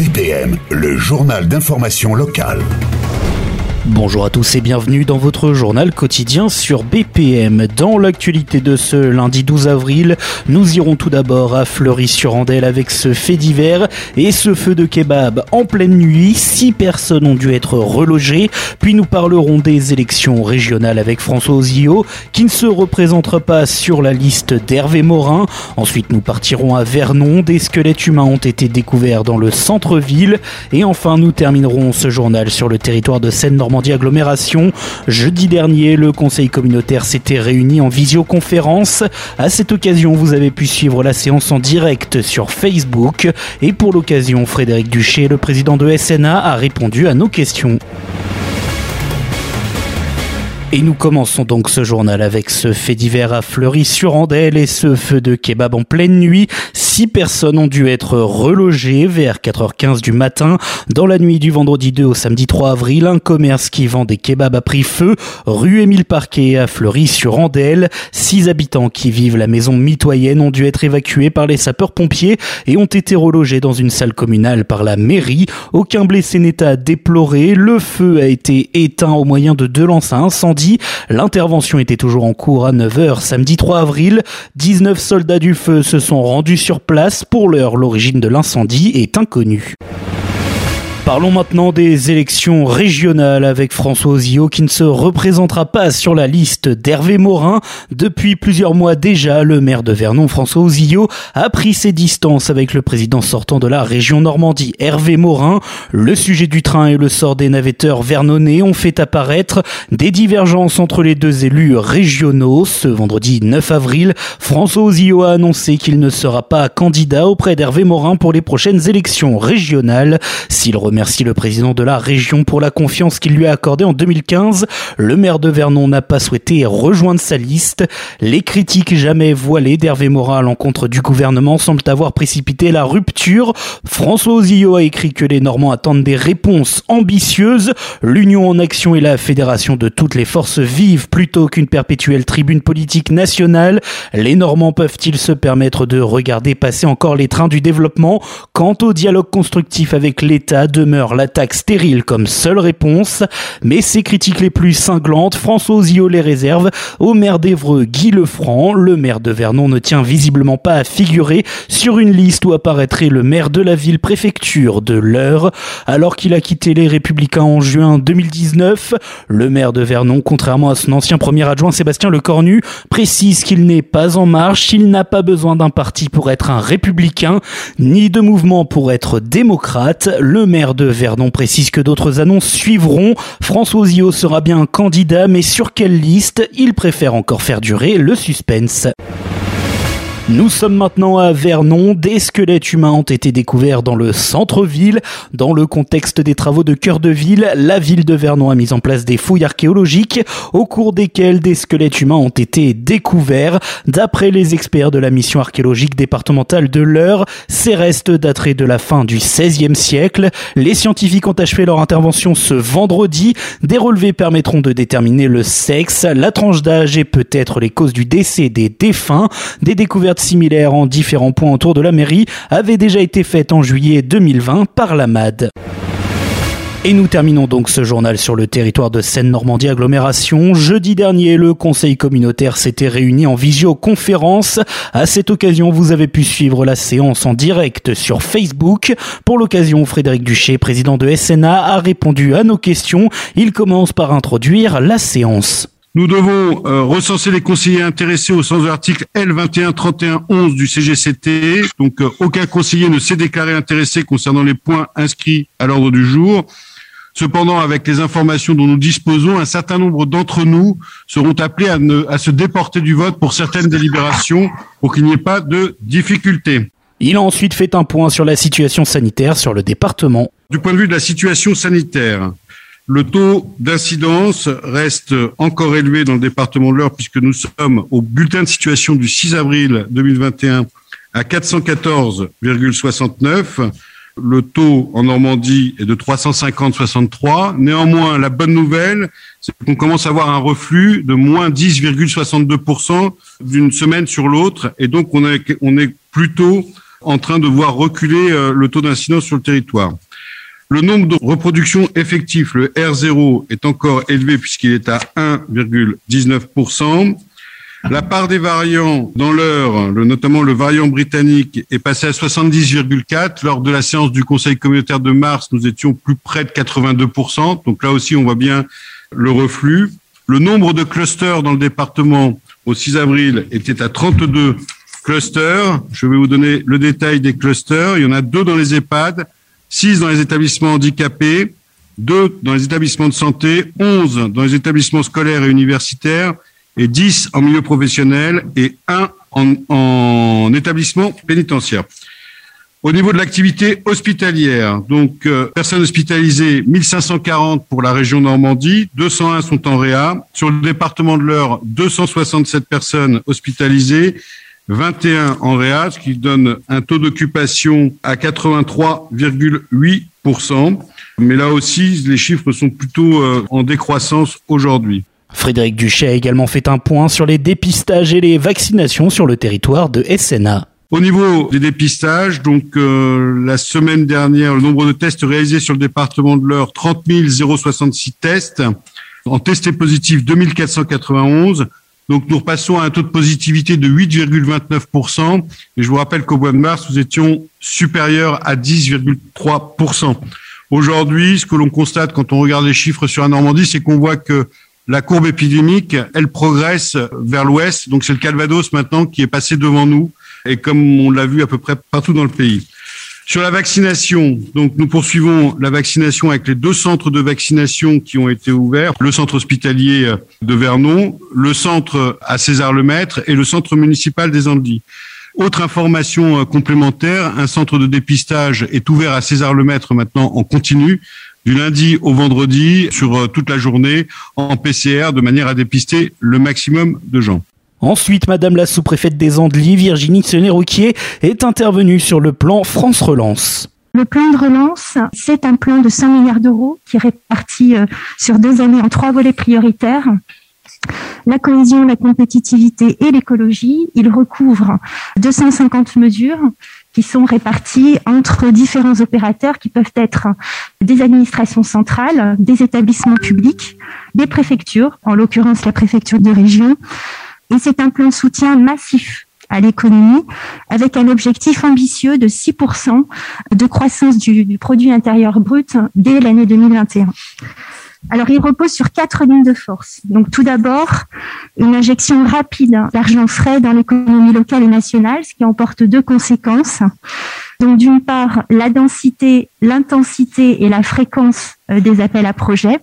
BPM, le journal d'information locale. Bonjour à tous et bienvenue dans votre journal quotidien sur BPM. Dans l'actualité de ce lundi 12 avril, nous irons tout d'abord à Fleury-sur-Andelle avec ce fait divers et ce feu de kebab en pleine nuit. 6 personnes ont dû être relogées. Puis nous parlerons des élections régionales avec François Ozio qui ne se représentera pas sur la liste d'Hervé Morin. Ensuite nous partirons à Vernon. Des squelettes humains ont été découverts dans le centre-ville. Et enfin nous terminerons ce journal sur le territoire de Seine-Normandie Agglomération. Jeudi dernier, le conseil communautaire s'était réuni en visioconférence. À cette occasion, vous avez pu suivre la séance en direct sur Facebook. Et pour l'occasion, Frédéric Duché, le président de SNA, a répondu à nos questions. Et nous commençons donc ce journal avec ce fait divers à Fleury-sur-Andelle et ce feu de kebab en pleine nuit. 6 personnes ont dû être relogées vers 4h15 du matin. Dans la nuit du vendredi 2 au samedi 3 avril, un commerce qui vend des kebabs a pris feu, rue Émile Parquet à Fleury-sur-Andelle. 6 habitants qui vivent la maison mitoyenne ont dû être évacués par les sapeurs-pompiers et ont été relogés dans une salle communale par la mairie. Aucun blessé n'est à déplorer. Le feu a été éteint au moyen de 2 lances à incendie. L'intervention était toujours en cours à 9h samedi 3 avril. 19 soldats du feu se sont rendus sur place. Pour l'heure, l'origine de l'incendie est inconnue. Parlons maintenant des élections régionales avec François Ozio qui ne se représentera pas sur la liste d'Hervé Morin. Depuis plusieurs mois déjà, le maire de Vernon, François Ozio, a pris ses distances avec le président sortant de la région Normandie, Hervé Morin. Le sujet du train et le sort des navetteurs vernonnais ont fait apparaître des divergences entre les deux élus régionaux. Ce vendredi 9 avril, François Ozio a annoncé qu'il ne sera pas candidat auprès d'Hervé Morin pour les prochaines élections régionales. S'il remercie le président de la région pour la confiance qu'il lui a accordée en 2015. Le maire de Vernon n'a pas souhaité rejoindre sa liste. Les critiques jamais voilées d'Hervé Morin à l'encontre du gouvernement semblent avoir précipité la rupture. François Ozio a écrit que les Normands attendent des réponses ambitieuses. L'Union en action est la fédération de toutes les forces vives plutôt qu'une perpétuelle tribune politique nationale. Les Normands peuvent-ils se permettre de regarder passer encore les trains du développement? Quant au dialogue constructif avec l'État, demeure l'attaque stérile comme seule réponse, mais ces critiques les plus cinglantes, François Ozio les réserve au maire d'Évreux, Guy Lefranc. Le maire de Vernon ne tient visiblement pas à figurer sur une liste où apparaîtrait le maire de la ville-préfecture de l'Eure. Alors qu'il a quitté les Républicains en juin 2019, le maire de Vernon, contrairement à son ancien premier adjoint Sébastien Lecornu, précise qu'il n'est pas en marche, il n'a pas besoin d'un parti pour être un républicain, ni de mouvement pour être démocrate. Le maire de Vernon précise que d'autres annonces suivront. François Ozio sera bien un candidat, mais sur quelle liste? Il préfère encore faire durer le suspense. Nous sommes maintenant à Vernon. Des squelettes humains ont été découverts dans le centre-ville. Dans le contexte des travaux de cœur de ville, la ville de Vernon a mis en place des fouilles archéologiques au cours desquelles des squelettes humains ont été découverts. D'après les experts de la mission archéologique départementale de l'Eure, ces restes dateraient de la fin du XVIe siècle. Les scientifiques ont achevé leur intervention ce vendredi. Des relevés permettront de déterminer le sexe, la tranche d'âge et peut-être les causes du décès des défunts. Des découvertes similaires en différents points autour de la mairie avaient déjà été faites en juillet 2020 par la MAD. Et nous terminons donc ce journal sur le territoire de Seine-Normandie Agglomération. Jeudi dernier, le conseil communautaire s'était réuni en visioconférence. À cette occasion, vous avez pu suivre la séance en direct sur Facebook. Pour l'occasion, Frédéric Duché, président de SNA, a répondu à nos questions. Il commence par introduire la séance. Nous devons recenser les conseillers intéressés au sens de l'article L213111 du CGCT. Donc, aucun conseiller ne s'est déclaré intéressé concernant les points inscrits à l'ordre du jour. Cependant, avec les informations dont nous disposons, un certain nombre d'entre nous seront appelés à se déporter du vote pour certaines délibérations pour qu'il n'y ait pas de difficultés. Il a ensuite fait un point sur la situation sanitaire sur le département. Du point de vue de la situation sanitaire, le taux d'incidence reste encore élevé dans le département de l'Eure puisque nous sommes au bulletin de situation du 6 avril 2021 à 414,69. Le taux en Normandie est de 350,63. Néanmoins, la bonne nouvelle, c'est qu'on commence à avoir un reflux de moins 10,62% d'une semaine sur l'autre. Et donc, on est plutôt en train de voir reculer le taux d'incidence sur le territoire. Le nombre de reproductions effectifs, le R0, est encore élevé puisqu'il est à 1,19%. La part des variants dans l'heure, notamment le variant britannique, est passée à 70,4%. Lors de la séance du Conseil communautaire de mars, nous étions plus près de 82%. Donc là aussi, on voit bien le reflux. Le nombre de clusters dans le département au 6 avril était à 32 clusters. Je vais vous donner le détail des clusters. Il y en a 2 dans les EHPAD, 6 dans les établissements handicapés, 2 dans les établissements de santé, 11 dans les établissements scolaires et universitaires, et 10 en milieu professionnel et 1 en établissement pénitentiaire. Au niveau de l'activité hospitalière, donc personnes hospitalisées, 1540 pour la région Normandie, 201 sont en réa. Sur le département de l'Eure, 267 personnes hospitalisées, 21 en réa, ce qui donne un taux d'occupation à 83,8%. Mais là aussi, les chiffres sont plutôt en décroissance aujourd'hui. Frédéric Duché a également fait un point sur les dépistages et les vaccinations sur le territoire de SNA. Au niveau des dépistages, donc la semaine dernière, le nombre de tests réalisés sur le département de l'Eure, 30 066 tests. En testés positifs, 2491. Donc nous repassons à un taux de positivité de 8,29%. Et je vous rappelle qu'au mois de mars, nous étions supérieurs à 10,3%. Aujourd'hui, ce que l'on constate quand on regarde les chiffres sur la Normandie, c'est qu'on voit que la courbe épidémique, elle progresse vers l'ouest. Donc c'est le Calvados maintenant qui est passé devant nous. Et comme on l'a vu à peu près partout dans le pays. Sur la vaccination, donc nous poursuivons la vaccination avec les 2 centres de vaccination qui ont été ouverts, le centre hospitalier de Vernon, le centre à César-Lemaître et le centre municipal des Andelys. Autre information complémentaire, un centre de dépistage est ouvert à César-Lemaître maintenant en continu, du lundi au vendredi sur toute la journée en PCR de manière à dépister le maximum de gens. Ensuite, Madame la sous-préfète des Andelys, Virginie Tsené-Rouquier, est intervenue sur le plan France Relance. Le plan de relance, c'est un plan de 100 milliards d'euros qui est réparti sur 2 années en 3 volets prioritaires. La cohésion, la compétitivité et l'écologie. Il recouvre 250 mesures qui sont réparties entre différents opérateurs qui peuvent être des administrations centrales, des établissements publics, des préfectures, en l'occurrence la préfecture de région. Et c'est un plan de soutien massif à l'économie avec un objectif ambitieux de 6% de croissance du produit intérieur brut dès l'année 2021. Alors, il repose sur 4 lignes de force. Donc, tout d'abord, une injection rapide d'argent frais dans l'économie locale et nationale, ce qui emporte 2 conséquences. Donc, d'une part, la densité, l'intensité et la fréquence des appels à projets.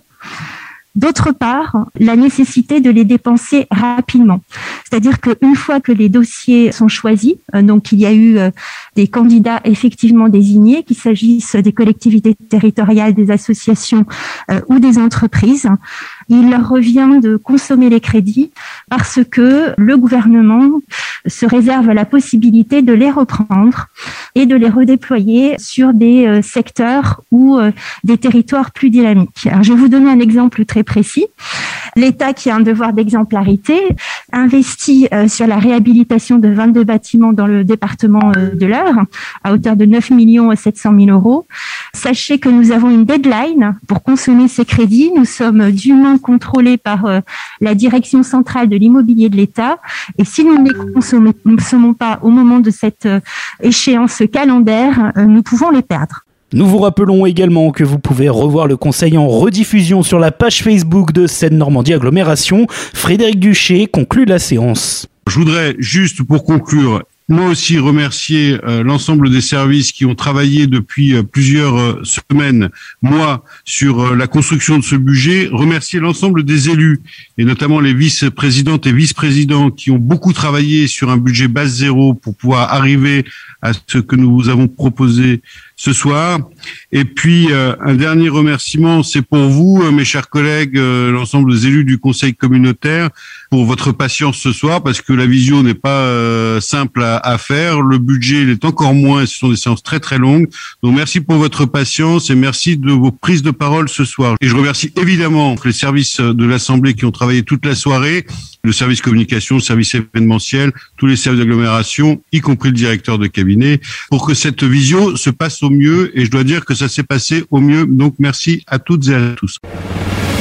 D'autre part, la nécessité de les dépenser rapidement. C'est-à-dire qu'une fois que les dossiers sont choisis, donc il y a eu des candidats effectivement désignés, qu'il s'agisse des collectivités territoriales, des associations ou des entreprises, il leur revient de consommer les crédits parce que le gouvernement se réserve la possibilité de les reprendre et de les redéployer sur des secteurs ou des territoires plus dynamiques. Alors, je vais vous donner un exemple très précis. L'État, qui a un devoir d'exemplarité, investit sur la réhabilitation de 22 bâtiments dans le département de l'Eure à hauteur de 9 700 000 euros. Sachez que nous avons une deadline pour consommer ces crédits. Nous sommes dûment contrôlés par la direction centrale de l'immobilier de l'État. Et si nous ne les consommons pas au moment de cette échéance calendaire, nous pouvons les perdre. Nous vous rappelons également que vous pouvez revoir le conseil en rediffusion sur la page Facebook de Seine-Normandie Agglomération. Frédéric Duché conclut la séance. Je voudrais juste pour conclure, moi aussi remercier l'ensemble des services qui ont travaillé depuis plusieurs semaines, mois, sur la construction de ce budget, remercier l'ensemble des élus et notamment les vice-présidentes et vice-présidents qui ont beaucoup travaillé sur un budget base zéro pour pouvoir arriver à ce que nous vous avons proposé ce soir. Et puis, un dernier remerciement, c'est pour vous, mes chers collègues, l'ensemble des élus du Conseil communautaire, pour votre patience ce soir, parce que la visio n'est pas simple à faire. Le budget, il est encore moins, ce sont des séances très très longues. Donc, merci pour votre patience et merci de vos prises de parole ce soir. Et je remercie évidemment les services de l'Assemblée qui ont travaillé toute la soirée, le service communication, le service événementiel, tous les services d'agglomération, y compris le directeur de cabinet. cabinet, pour que cette visio se passe au mieux. Et je dois dire que ça s'est passé au mieux. Donc merci à toutes et à tous.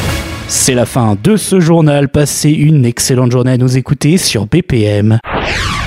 C'est la fin de ce journal. Passez une excellente journée à nous écouter sur BPM.